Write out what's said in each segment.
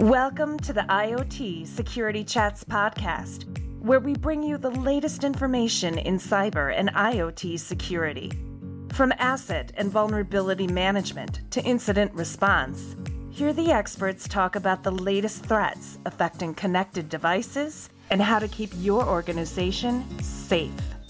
Welcome to the IoT Security Chats podcast, where we bring you the latest information in cyber and IoT security. From asset and vulnerability management to incident response, hear the experts talk about the latest threats affecting connected devices and how to keep your organization safe.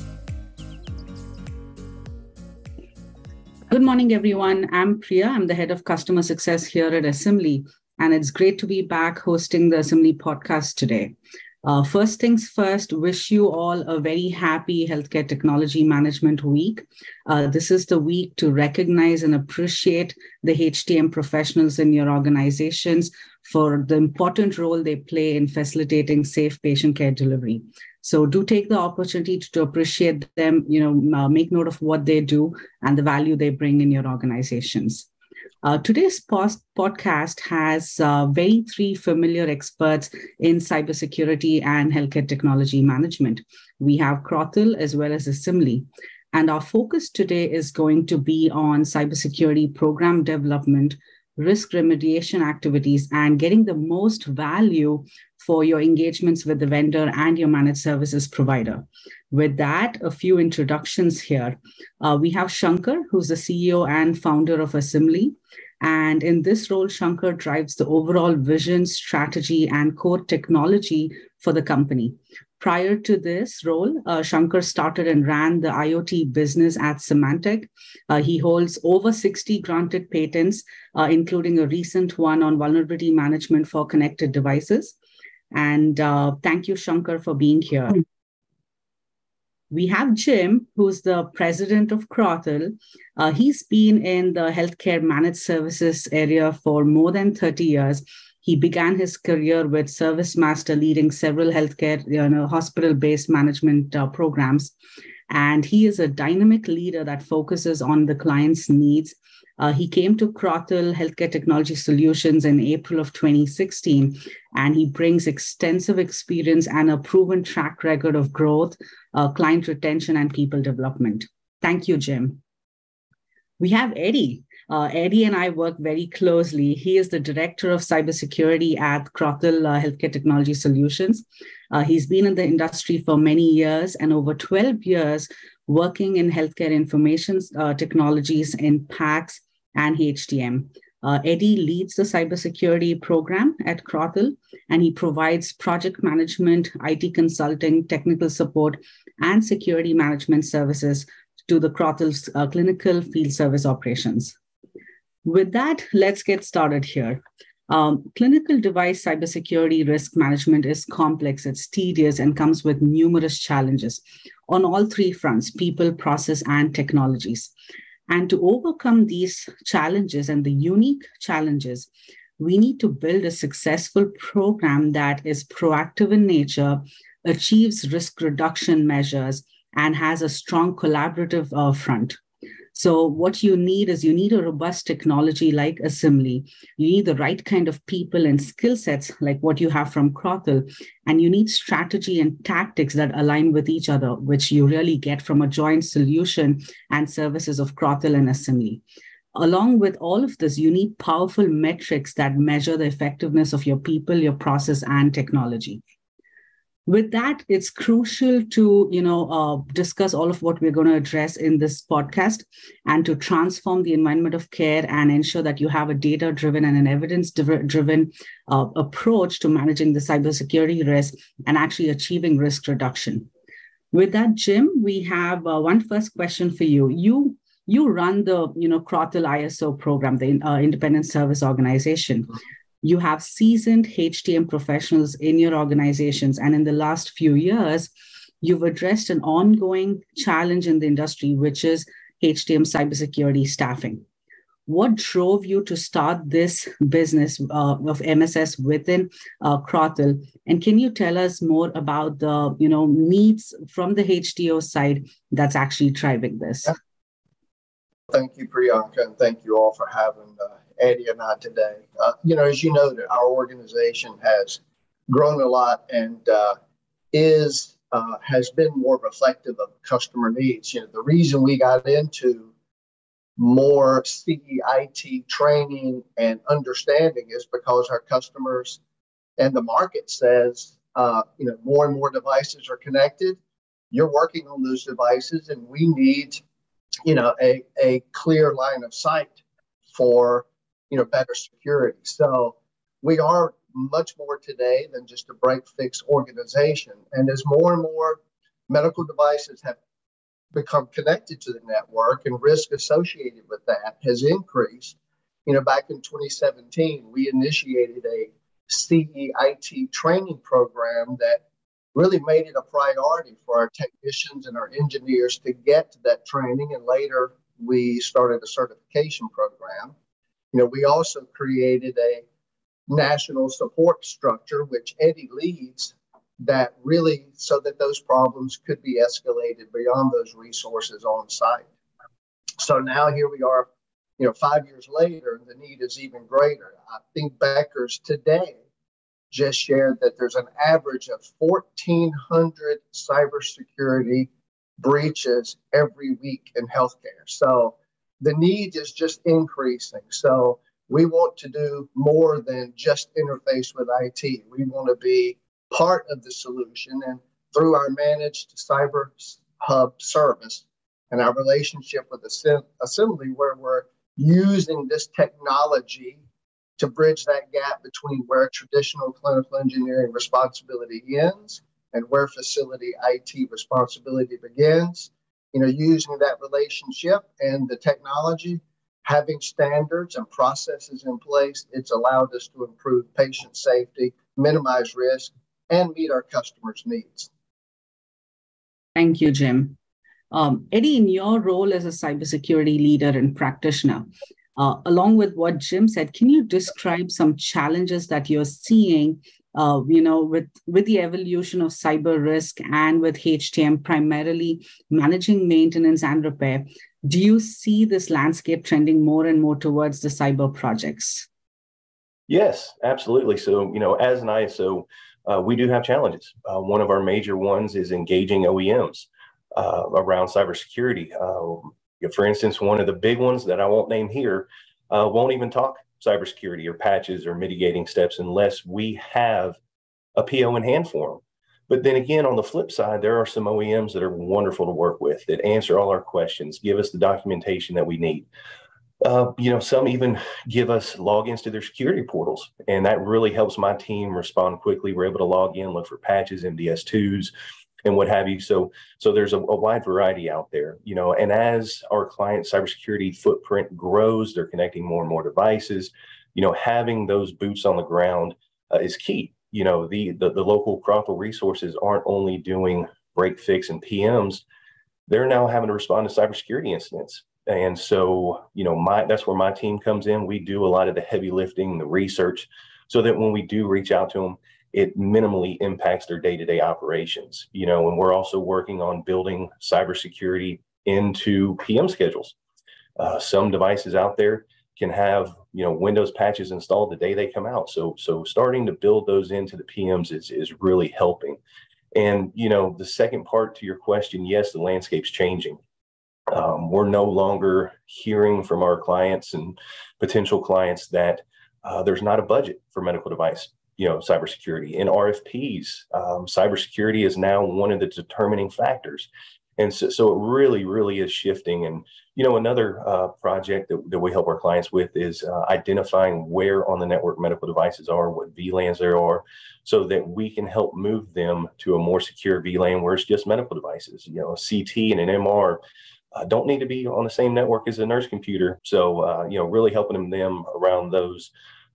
Good morning, everyone. I'm Priya. I'm the head of customer success here at Assembly, and it's great to be back hosting the Assembly podcast today. First things first, wish you all a very happy Healthcare Technology Management Week. This is the week to recognize and appreciate the HTM professionals in your organizations for the important role they play in facilitating safe patient care delivery. So do take the opportunity to appreciate them, make note of what they do and the value they bring in your organizations. Today's podcast has very three familiar experts in cybersecurity and healthcare technology management. We have Crothall as well as Assembly. And our focus today is going to be on cybersecurity program development, risk remediation activities, and getting the most value for your engagements with the vendor and your managed services provider. With that, a few introductions here. We have Shankar, who's the CEO and founder of Assembly. And in this role, Shankar drives the overall vision, strategy, and core technology for the company. Prior to this role, Shankar started and ran the IoT business at Symantec. He holds over 60 granted patents, including a recent one on vulnerability management for connected devices. And thank you, Shankar, for being here. We have Jim, who's the president of Crothall. He's been in the healthcare managed services area for more than 30 years. He began his career with ServiceMaster, leading several healthcare, hospital-based management programs. And he is a dynamic leader that focuses on the client's needs. He came to Crothall Healthcare Technology Solutions in April of 2016, and he brings extensive experience and a proven track record of growth, client retention, and people development. Thank you, Jim. We have Eddie. Eddie and I work very closely. He is the director of cybersecurity at Crothall Healthcare Technology Solutions. He's been in the industry for many years and over 12 years working in healthcare information technologies in PACS and HTM. Eddie leads the cybersecurity program at Crothall, and he provides project management, IT consulting, technical support, and security management services to the Crothall's clinical field service operations. With that, let's get started here. Clinical device cybersecurity risk management is complex, it's tedious, and comes with numerous challenges on all three fronts: people, process, and technologies. And to overcome these challenges and the unique challenges, we need to build a successful program that is proactive in nature, achieves risk reduction measures, and has a strong collaborative front. So what you need is a robust technology like Assembly. You need the right kind of people and skill sets like what you have from Crothall. And you need strategy and tactics that align with each other, which you really get from a joint solution and services of Crothall and Assembly. Along with all of this, you need powerful metrics that measure the effectiveness of your people, your process, and technology. With that, it's crucial to, discuss all of what we're going to address in this podcast and to transform the environment of care and ensure that you have a data-driven and an evidence-driven approach to managing the cybersecurity risk and actually achieving risk reduction. With that, Jim, we have one first question for you. You run the, Crothall ISO program, the Independent Service Organization. You have seasoned HTM professionals in your organizations. And in the last few years, you've addressed an ongoing challenge in the industry, which is HTM cybersecurity staffing. What drove you to start this business of MSS within Crothall? And can you tell us more about the needs from the HTO side that's actually driving this? Thank you, Priyanka, and thank you all for having Eddie and I today. As you know, that our organization has grown a lot and has been more reflective of customer needs. The reason we got into more CEIT training and understanding is because our customers and the market says, more and more devices are connected. You're working on those devices, and we need, a clear line of sight for, better security. So we are much more today than just a break-fix organization. And as more and more medical devices have become connected to the network and risk associated with that has increased, back in 2017, we initiated a CEIT training program that really made it a priority for our technicians and our engineers to get to that training. And later, we started a certification program. We also created a national support structure, which Eddie leads, that really so that those problems could be escalated beyond those resources on site. So now here we are, 5 years later, the need is even greater. I think Becker's today just shared that there's an average of 1,400 cybersecurity breaches every week in healthcare. So the need is just increasing. So we want to do more than just interface with IT. We want to be part of the solution, and through our managed cyber hub service and our relationship with Assembly, where we're using this technology to bridge that gap between where traditional clinical engineering responsibility ends and where facility IT responsibility begins. Using that relationship and the technology, having standards and processes in place, it's allowed us to improve patient safety, minimize risk, and meet our customers' needs. Thank you, Jim. Eddie, in your role as a cybersecurity leader and practitioner, along with what Jim said, can you describe some challenges that you're seeing, with the evolution of cyber risk and with HTM primarily managing maintenance and repair? Do you see this landscape trending more and more towards the cyber projects? Yes, absolutely. So, as an ISO, we do have challenges. One of our major ones is engaging OEMs around cybersecurity. For instance, one of the big ones that I won't name here won't even talk cybersecurity or patches or mitigating steps unless we have a PO in hand for them. But then again, on the flip side, there are some OEMs that are wonderful to work with, that answer all our questions, give us the documentation that we need. Some even give us logins to their security portals, and that really helps my team respond quickly. We're able to log in, look for patches, MDS2s, and what have you. So there's a wide variety out there, and as our client cybersecurity footprint grows, they're connecting more and more devices, having those boots on the ground is key. The local Crothville resources aren't only doing break, fix, and PMs, they're now having to respond to cybersecurity incidents. And so, that's where my team comes in. We do a lot of the heavy lifting, the research, so that when we do reach out to them, it minimally impacts their day-to-day operations. And we're also working on building cybersecurity into PM schedules. Some devices out there can have, Windows patches installed the day they come out. So starting to build those into the PMs is really helping. And, the second part to your question, yes, the landscape's changing. We're no longer hearing from our clients and potential clients that there's not a budget for medical device, cybersecurity. In RFPs, cybersecurity is now one of the determining factors. And so it really, really is shifting. And, another project that we help our clients with is identifying where on the network medical devices are, what VLANs there are, so that we can help move them to a more secure VLAN where it's just medical devices. A CT and an MR don't need to be on the same network as a nurse computer. So, really helping them around those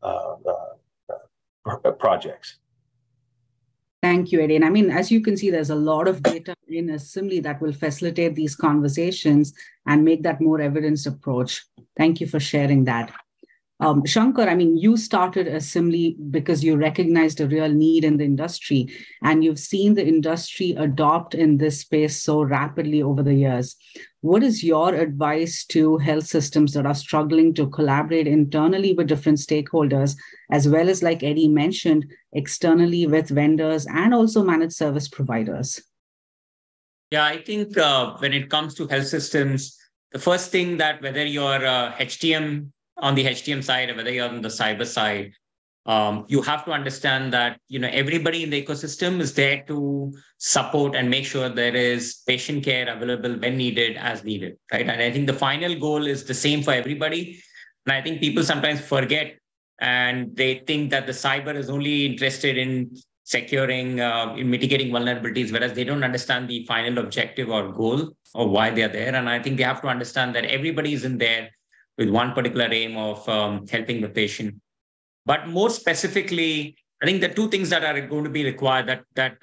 projects. Thank you, Eddie. And as you can see, there's a lot of data in Assembly that will facilitate these conversations and make that more evidenced approach. Thank you for sharing that. Shankar, you started Assembly because you recognized a real need in the industry, and you've seen the industry adopt in this space so rapidly over the years. What is your advice to health systems that are struggling to collaborate internally with different stakeholders, as well as, like Eddie mentioned, externally with vendors and also managed service providers? Yeah, I think when it comes to health systems, the first thing that whether you're HTM on the HTM side or whether you're on the cyber side, you have to understand that everybody in the ecosystem is there to support and make sure there is patient care available when needed, as needed, right? And I think the final goal is the same for everybody. And I think people sometimes forget and they think that the cyber is only interested in securing, in mitigating vulnerabilities, whereas they don't understand the final objective or goal or why they are there. And I think they have to understand that everybody is in there with one particular aim of helping the patient. But more specifically, I think the two things that are going to be required that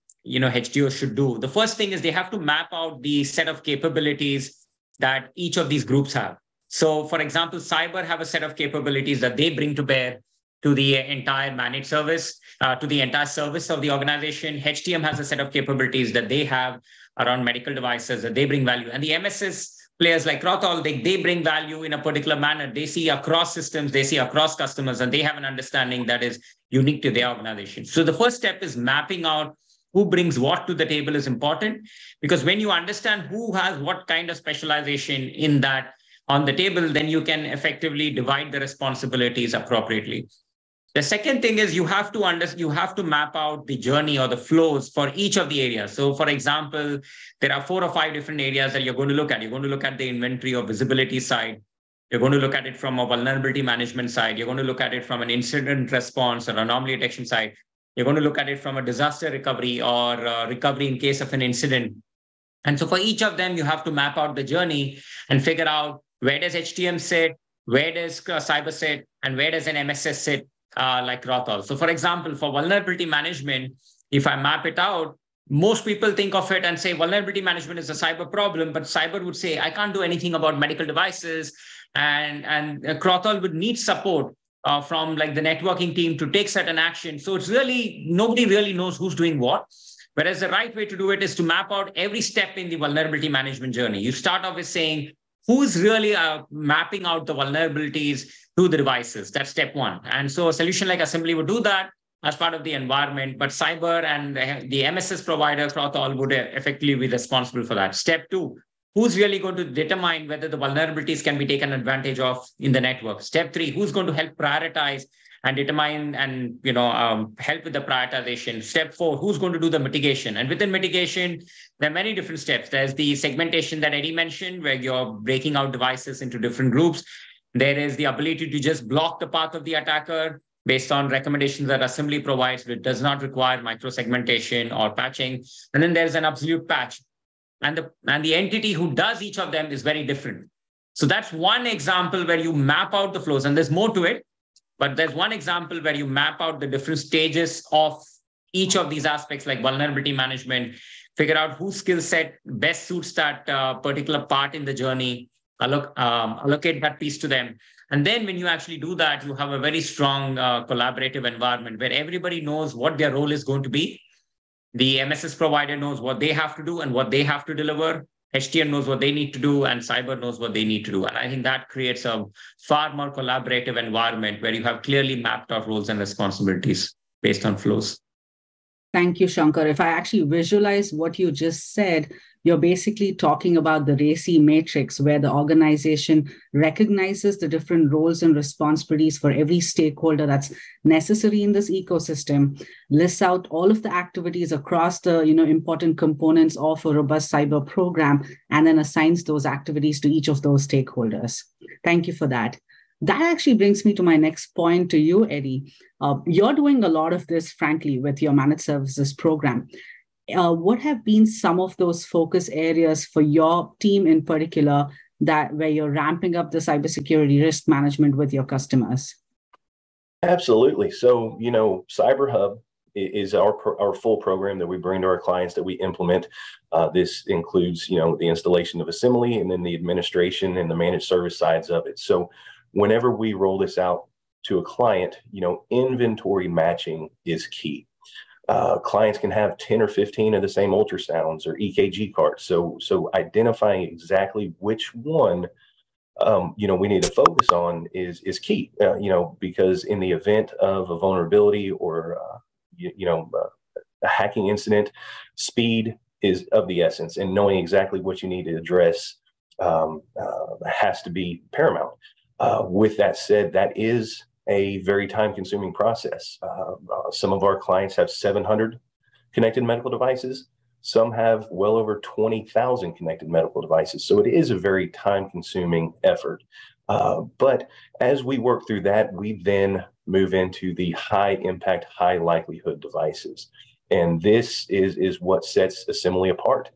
HDO should do. The first thing is they have to map out the set of capabilities that each of these groups have. So, for example, cyber have a set of capabilities that they bring to bear to the entire managed service, to the entire service of the organization. HTM has a set of capabilities that they have around medical devices that they bring value. And the MSS players like Rothol, they bring value in a particular manner. They see across systems, they see across customers, and they have an understanding that is unique to their organization. So the first step is mapping out who brings what to the table is important, because when you understand who has what kind of specialization in that on the table, then you can effectively divide the responsibilities appropriately. The second thing is you have to map out the journey or the flows for each of the areas. So, for example, there are 4 or 5 different areas that you're going to look at. You're going to look at the inventory or visibility side. You're going to look at it from a vulnerability management side. You're going to look at it from an incident response or anomaly detection side. You're going to look at it from a disaster recovery or recovery in case of an incident. And so for each of them, you have to map out the journey and figure out where does HTM sit, where does cyber sit, and where does an MSS sit, like Rothol. So for example, for vulnerability management, if I map it out, most people think of it and say vulnerability management is a cyber problem, but cyber would say, I can't do anything about medical devices. And Rothol would need support from like the networking team to take certain action. So it's really, nobody really knows who's doing what. Whereas the right way to do it is to map out every step in the vulnerability management journey. You start off with saying, who's really mapping out the vulnerabilities to the devices? That's step one. And so a solution like Assembly would do that as part of the environment, but cyber and the MSS provider, Rothol, would effectively be responsible for that. Step two, who's really going to determine whether the vulnerabilities can be taken advantage of in the network? Step three, who's going to help prioritize and determine and help with the prioritization? Step four, who's going to do the mitigation? And within mitigation, there are many different steps. There's the segmentation that Eddie mentioned, where you're breaking out devices into different groups. There is the ability to just block the path of the attacker based on recommendations that Assembly provides, which does not require micro-segmentation or patching. And then there's an absolute patch. And the entity who does each of them is very different. So that's one example where you map out the flows, and there's more to it. But there's one example where you map out the different stages of each of these aspects, like vulnerability management, figure out whose skill set best suits that particular part in the journey, allocate that piece to them. And then when you actually do that, you have a very strong collaborative environment where everybody knows what their role is going to be. The MSS provider knows what they have to do and what they have to deliver. HTM knows what they need to do, and cyber knows what they need to do. And I think that creates a far more collaborative environment where you have clearly mapped out roles and responsibilities based on flows. Thank you, Shankar. If I actually visualize what you just said, you're basically talking about the RACI matrix, where the organization recognizes the different roles and responsibilities for every stakeholder that's necessary in this ecosystem, lists out all of the activities across the important components of a robust cyber program, and then assigns those activities to each of those stakeholders. Thank you for that. That actually brings me to my next point to you, Eddie. You're doing a lot of this, frankly, with your managed services program. What have been some of those focus areas for your team in particular where you're ramping up the cybersecurity risk management with your customers? Absolutely. So, Cyber Hub is our full program that we bring to our clients that we implement. This includes, the installation of Assembly and then the administration and the managed service sides of it. So whenever we roll this out to a client, inventory matching is key. Clients can have 10 or 15 of the same ultrasounds or EKG cards. So identifying exactly which one, we need to focus on is key, because in the event of a vulnerability or, a hacking incident, speed is of the essence, and knowing exactly what you need to address has to be paramount. With that said, that is a very time-consuming process. Some of our clients have 700 connected medical devices. Some have well over 20,000 connected medical devices. So it is a very time-consuming effort. But as we work through that, we then move into the high-impact, high-likelihood devices. And this is what sets Assembly apart.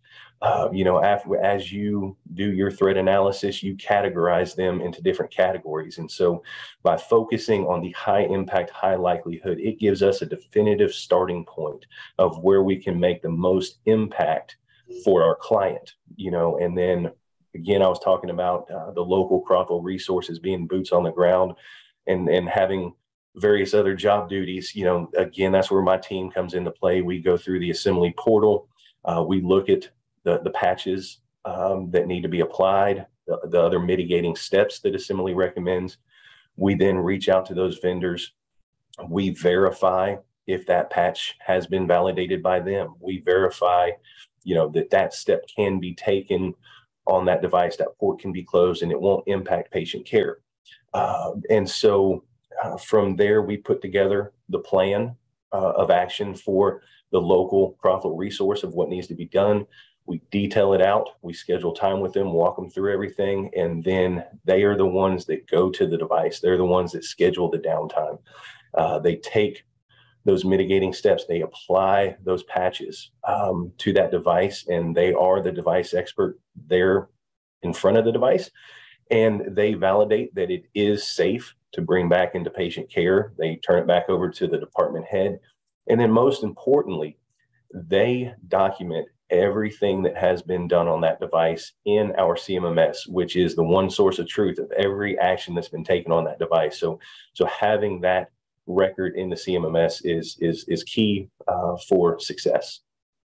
As you do your threat analysis, you categorize them into different categories. And so by focusing on the high impact, high likelihood, it gives us a definitive starting point of where we can make the most impact for our client, and then again, I was talking about the local Crawford resources being boots on the ground and having various other job duties. Again, that's where my team comes into play. We go through the Assembly portal. We look at the patches that need to be applied, the other mitigating steps that Assembly recommends. We then reach out to those vendors. We verify if that patch has been validated by them. We verify, that step can be taken on that device, that port can be closed, and it won't impact patient care. And so from there, we put together the plan of action for the local Crawford resource of what needs to be done. We detail it out. We schedule time with them, walk them through everything, and then they are the ones that go to the device. They're the ones that schedule the downtime. They take those mitigating steps. They apply those patches to that device, and they are the device expert there in front of the device, and they validate that it is safe to bring back into patient care. They turn it back over to the department head, and then most importantly, they document everything that has been done on that device in our CMMS, which is the one source of truth of every action that's been taken on that device. So having that record in the CMMS is key for success.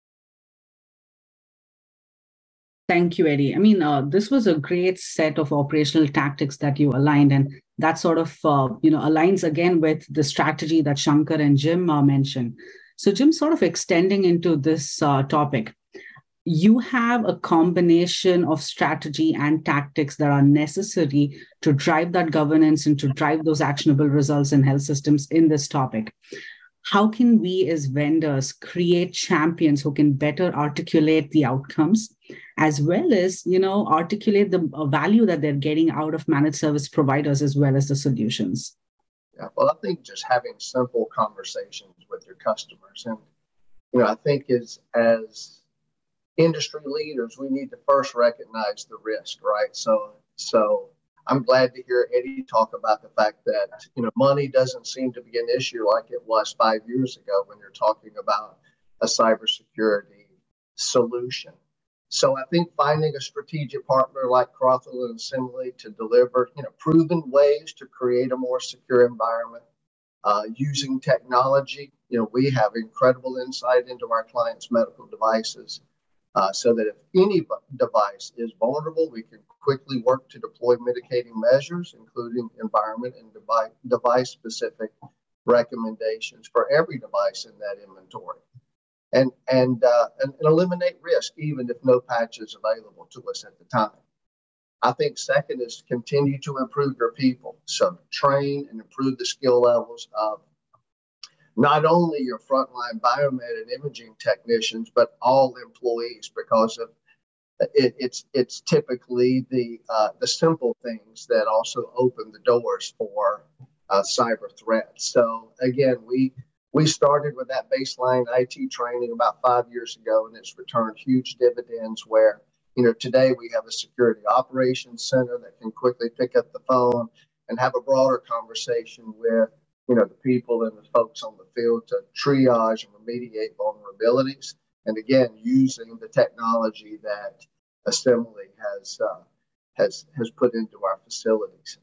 Thank you, Eddie. I mean, this was a great set of operational tactics that you aligned, and that sort of aligns again with the strategy that Shankar and Jim mentioned. So Jim, sort of extending into this topic, you have a combination of strategy and tactics that are necessary to drive that governance and to drive those actionable results in health systems in this topic. How can we as vendors create champions who can better articulate the outcomes, as well as, articulate the value that they're getting out of managed service providers as well as the solutions? Yeah, well, I think just having simple conversations with your customers. And, I think as industry leaders, we need to first recognize the risk, right? So I'm glad to hear Eddie talk about the fact that, money doesn't seem to be an issue like it was 5 years ago when you're talking about a cybersecurity solution. So I think finding a strategic partner like Crawford and Assembly to deliver, proven ways to create a more secure environment, using technology. We have incredible insight into our clients' medical devices. So that if any device is vulnerable, we can quickly work to deploy mitigating measures, including environment and device-specific recommendations for every device in that inventory, and eliminate risk even if no patch is available to us at the time. I think second is to continue to improve your people. So train and improve the skill levels of not only your frontline biomed and imaging technicians, but all employees, because of it's typically the simple things that also open the doors for cyber threats. So again, we started with that baseline IT training about 5 years ago, and it's returned huge dividends where, today we have a security operations center that can quickly pick up the phone and have a broader conversation with the people and the folks on the field to triage and remediate vulnerabilities. And again, using the technology that Assembly has put into our facilities.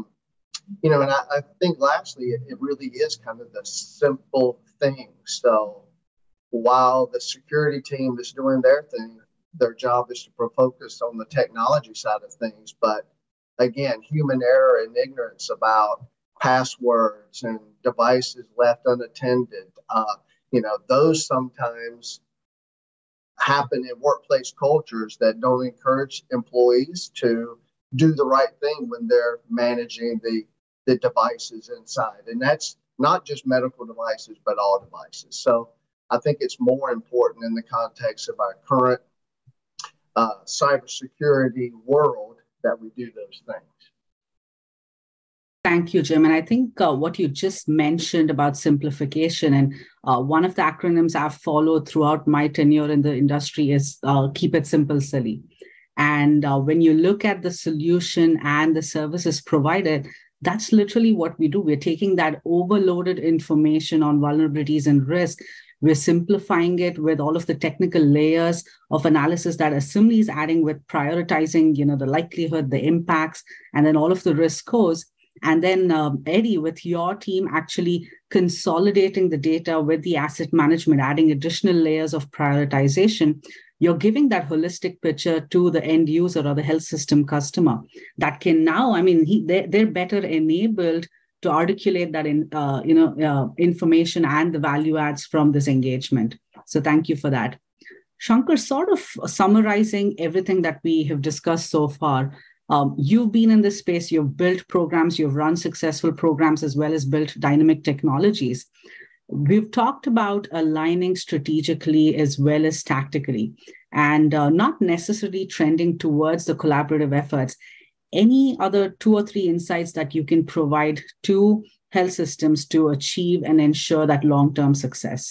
And I think lastly, it really is kind of the simple thing. So while the security team is doing their thing, their job is to focus on the technology side of things. But again, human error and ignorance about passwords and devices left unattended, those sometimes happen in workplace cultures that don't encourage employees to do the right thing when they're managing the devices inside. And that's not just medical devices, but all devices. So I think it's more important in the context of our current cybersecurity world that we do those things. Thank you, Jim. And I think what you just mentioned about simplification, and one of the acronyms I've followed throughout my tenure in the industry is keep it simple, silly. And when you look at the solution and the services provided, that's literally what we do. We're taking that overloaded information on vulnerabilities and risk. We're simplifying it with all of the technical layers of analysis that Assembly is adding, with prioritizing, the likelihood, the impacts, and then all of the risk scores. And then Eddie, with your team actually consolidating the data with the asset management, adding additional layers of prioritization, you're giving that holistic picture to the end user or the health system customer that can now, they're better enabled to articulate that information and the value adds from this engagement. So thank you for that. Shankar, sort of summarizing everything that we have discussed so far, you've been in this space, you've built programs, you've run successful programs, as well as built dynamic technologies. We've talked about aligning strategically as well as tactically, and not necessarily trending towards the collaborative efforts. Any other 2 or 3 insights that you can provide to health systems to achieve and ensure that long-term success?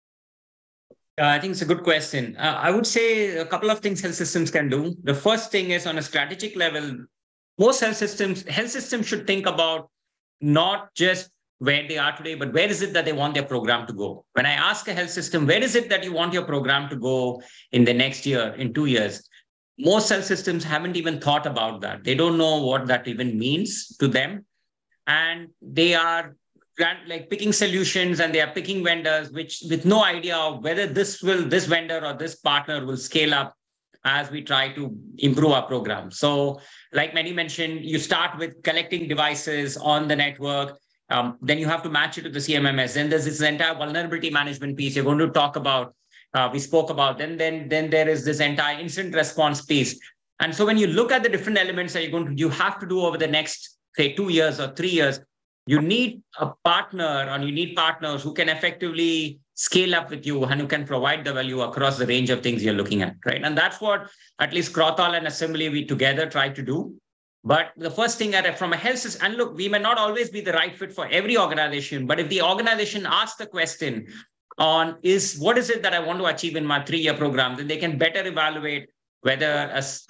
I think it's a good question. I would say a couple of things health systems can do. The first thing is, on a strategic level, most health systems should think about not just where they are today, but where is it that they want their program to go? When I ask a health system, where is it that you want your program to go in the next year, in 2 years? Most health systems haven't even thought about that. They don't know what that even means to them. And they are like picking solutions, and they are picking vendors with no idea of whether this vendor or this partner will scale up as we try to improve our program. So like Manny mentioned, you start with collecting devices on the network. Then you have to match it to the CMMS. Then there's this entire vulnerability management piece you're going to talk about. We spoke about. Then there is this entire incident response piece. And so when you look at the different elements that you have to do over the next, say, 2 years or 3 years, you need a partner, or you need partners who can effectively scale up with you and who can provide the value across the range of things you're looking at, right? And that's what at least Crothall and Assembly, we together try to do. But the first thing from a health system, and look, we may not always be the right fit for every organization, but if the organization asks the question on what is it that I want to achieve in my 3-year program, then they can better evaluate whether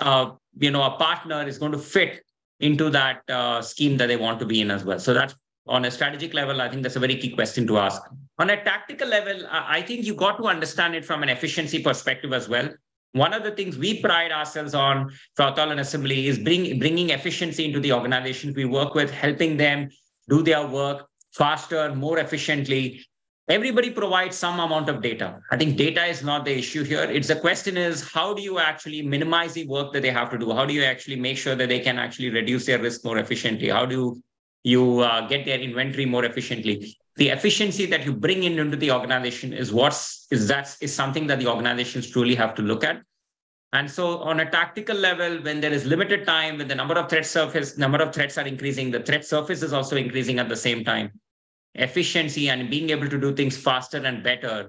a partner is going to fit into that scheme that they want to be in as well. So that's on a strategic level. I think that's a very key question to ask. On a tactical level, I think you got to understand it from an efficiency perspective as well. One of the things we pride ourselves on, Crothall and Assembly, is bringing efficiency into the organizations we work with, helping them do their work faster, more efficiently. Everybody provides some amount of data. I think data is not the issue here. The question is, how do you actually minimize the work that they have to do? How do you actually make sure that they can actually reduce their risk more efficiently? How do you get their inventory more efficiently? The efficiency that you bring into the organization is something that the organizations truly have to look at. And so on a tactical level, when there is limited time, when the number of threats are increasing, the threat surface is also increasing at the same time. Efficiency and being able to do things faster and better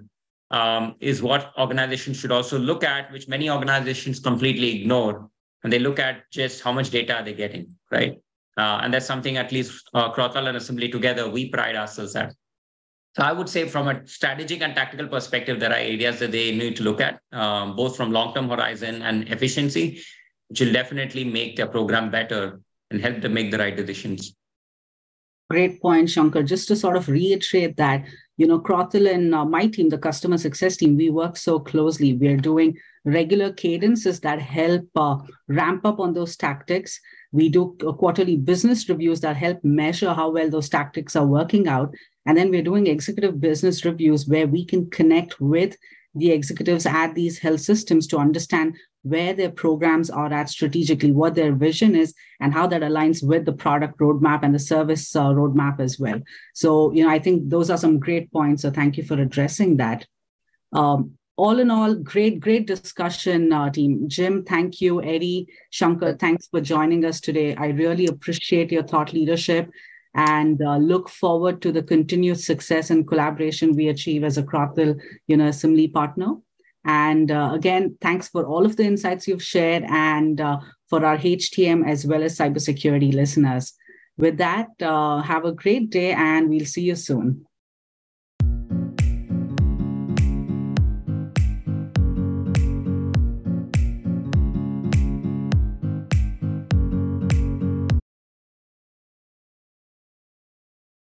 is what organizations should also look at, which many organizations completely ignore. And they look at just how much data are they getting, right? And that's something at least Crothall and Assembly together, we pride ourselves at. So I would say from a strategic and tactical perspective, there are areas that they need to look at, both from long-term horizon and efficiency, which will definitely make their program better and help them make the right decisions. Great point, Shankar. Just to sort of reiterate that, Crothall and my team, the customer success team, we work so closely. We are doing regular cadences that help ramp up on those tactics. We do quarterly business reviews that help measure how well those tactics are working out. And then we're doing executive business reviews where we can connect with the executives at these health systems to understand where their programs are at strategically, what their vision is, and how that aligns with the product roadmap and the service roadmap as well. So, I think those are some great points. So thank you for addressing that. all in all, great discussion, team. Jim, thank you. Eddie, Shankar, thanks for joining us today. I really appreciate your thought leadership and look forward to the continued success and collaboration we achieve as a Crothall Assembly partner. And again, thanks for all of the insights you've shared and for our HTM as well as cybersecurity listeners. With that, have a great day and we'll see you soon.